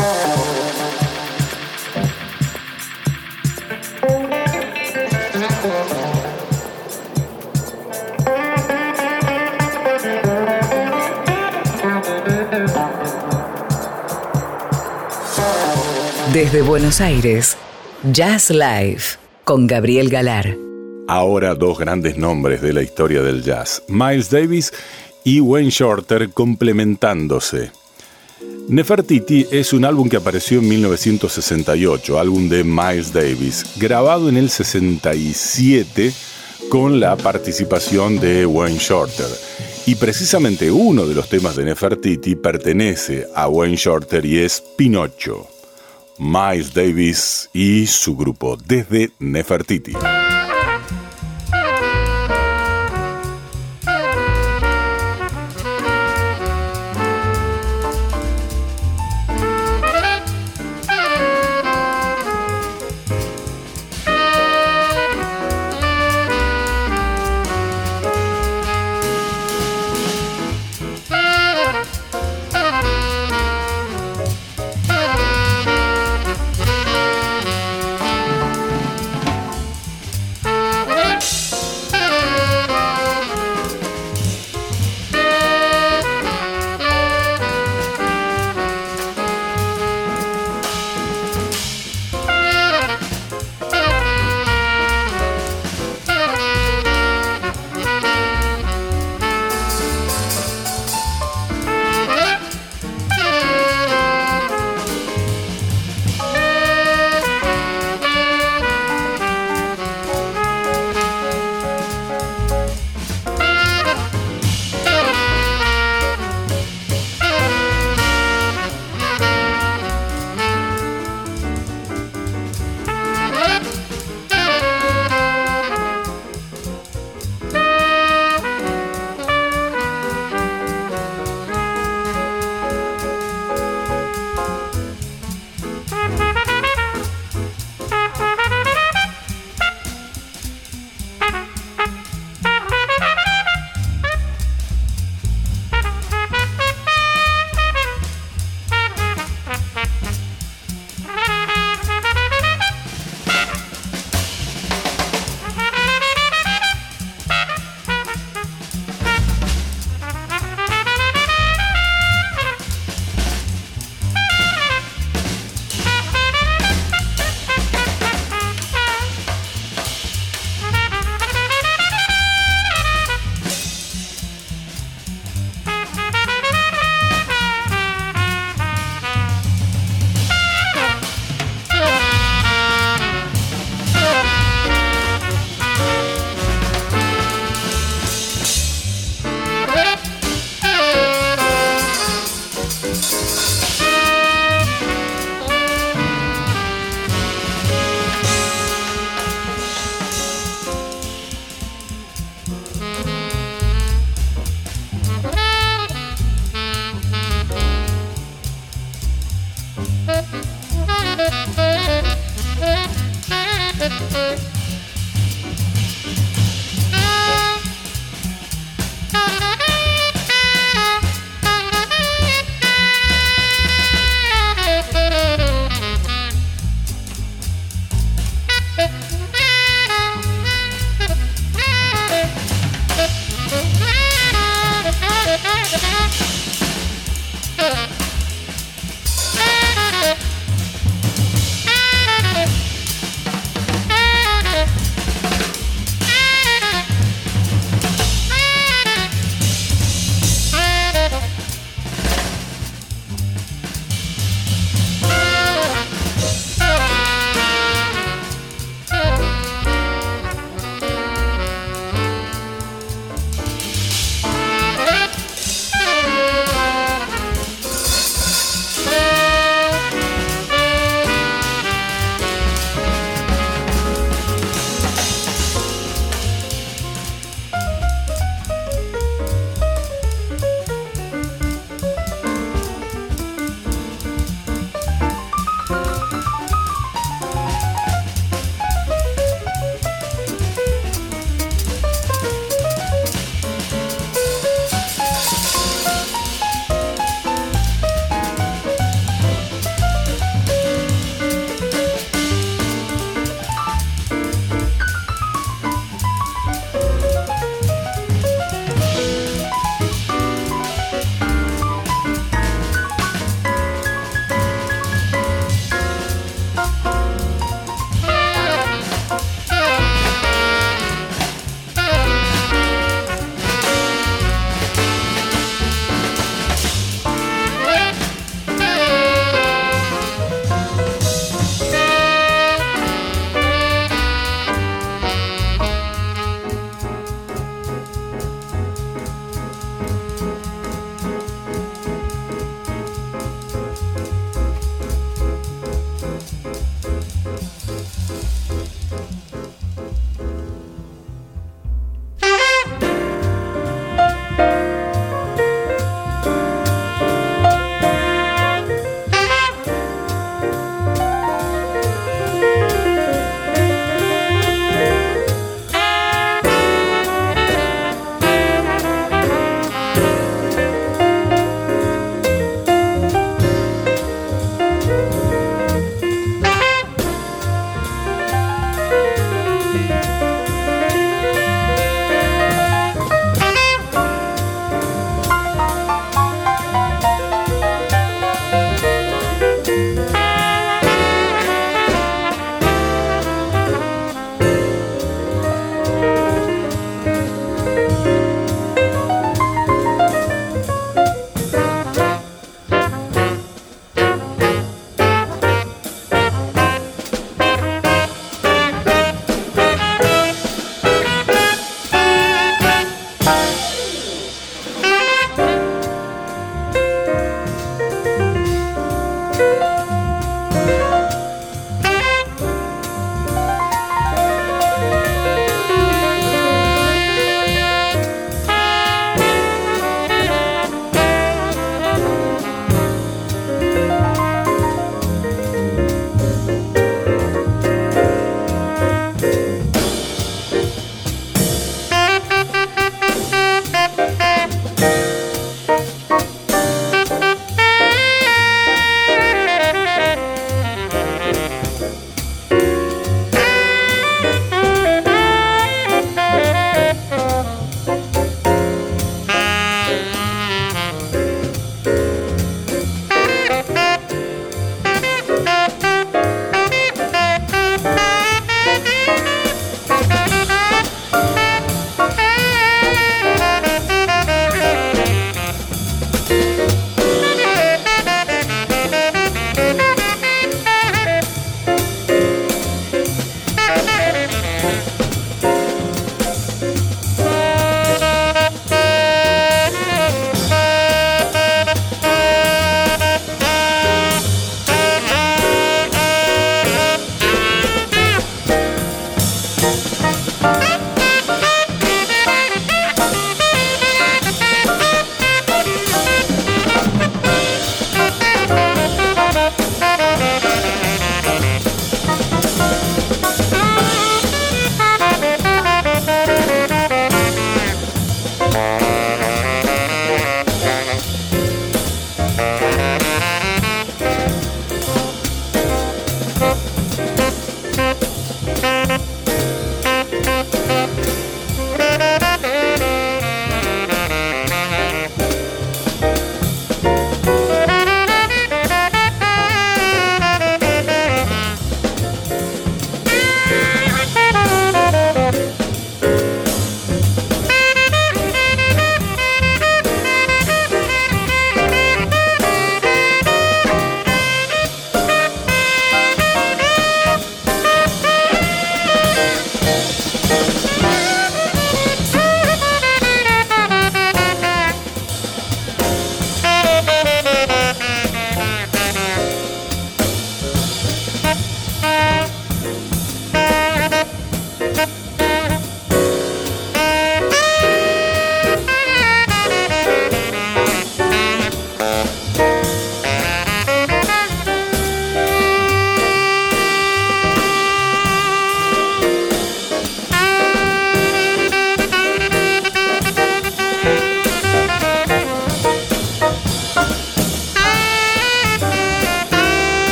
Desde Buenos Aires, Jazz Live con Gabriel Galar. Ahora dos grandes nombres de la historia del jazz, Miles Davis y Wayne Shorter, complementándose. Nefertiti es un álbum que apareció en 1968, álbum de Miles Davis, grabado en el 67 con la participación de Wayne Shorter. Y precisamente uno de los temas de Nefertiti pertenece a Wayne Shorter y es Pinocho. Miles Davis y su grupo desde Nefertiti.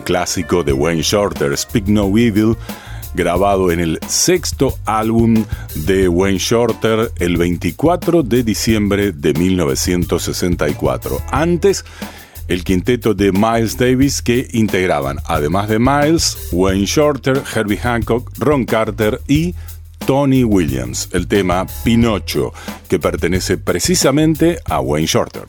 clásico de Wayne Shorter, Speak No Evil, grabado en el sexto álbum de Wayne Shorter el 24 de diciembre de 1964. Antes, el quinteto de Miles Davis, que integraban, además de Miles, Wayne Shorter, Herbie Hancock, Ron Carter y Tony Williams, el tema Pinocho, que pertenece precisamente a Wayne Shorter.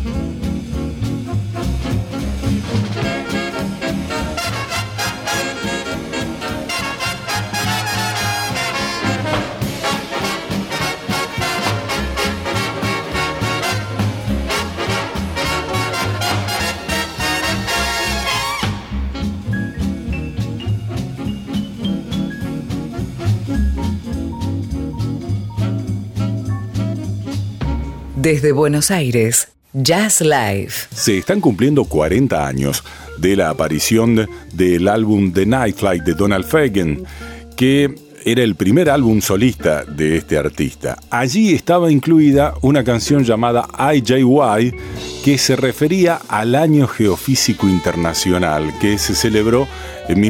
Desde Buenos Aires, Jazz Live. Se están cumpliendo 40 años de la aparición del álbum The Night Flight de Donald Fagen, que era el primer álbum solista de este artista. Allí estaba incluida una canción llamada IJY, que se refería al Año Geofísico Internacional, que se celebró en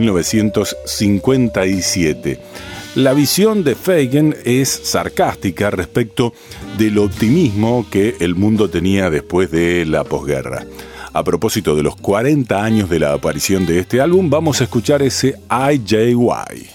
1957. La visión de Fagen es sarcástica respecto del optimismo que el mundo tenía después de la posguerra. A propósito de los 40 años de la aparición de este álbum, vamos a escuchar ese IJY.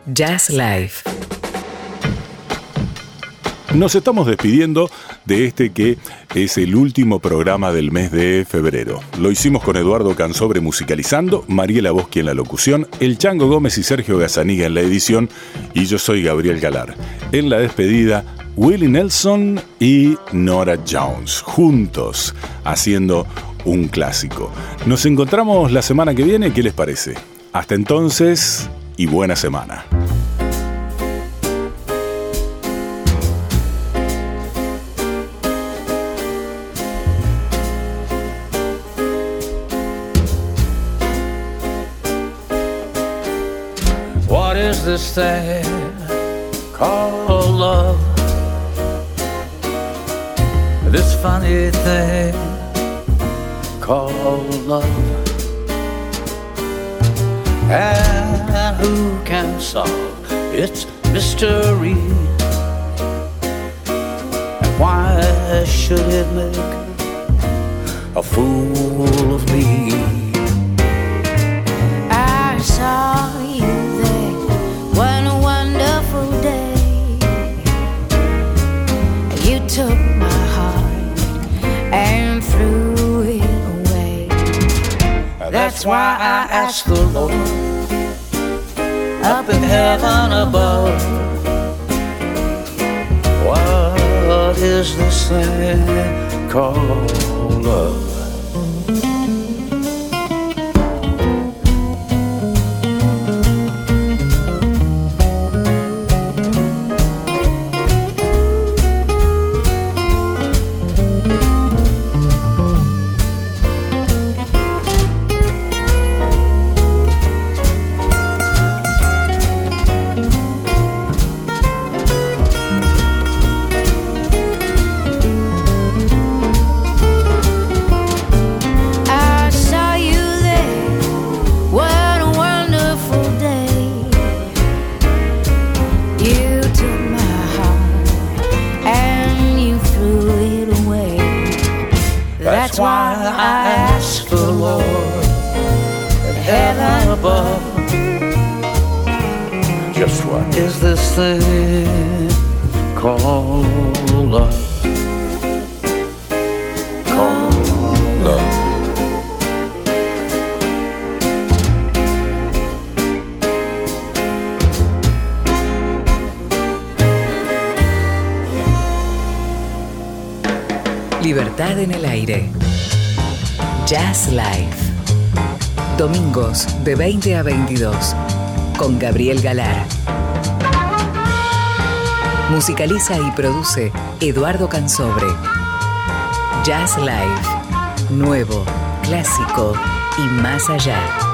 Jazz Live. Nos estamos despidiendo de este que es el último programa del mes de febrero. Lo hicimos con Eduardo Cansobre musicalizando, Mariela Boschi en la locución, El Chango Gómez y Sergio Gazzaniga en la edición, y yo soy Gabriel Galar. En la despedida, Willie Nelson y Norah Jones, juntos, haciendo un clásico. Nos encontramos la semana que viene, ¿qué les parece? Hasta entonces, y buena semana. What is this thing called love? This funny thing called love. And who can solve its mystery? And why should it make a fool of me? I saw you there, what a wonderful day. You took my heart and threw it away. That's why I ask the Lord up in heaven above, what is this thing called love? That's why I ask the Lord in heaven above, just what is this thing called love? Called love. Libertad en el aire. Jazz Live. Domingos de 20 a 22. Con Gabriel Galar. Musicaliza y produce Eduardo Cansobre. Jazz Live. Nuevo, clásico y más allá.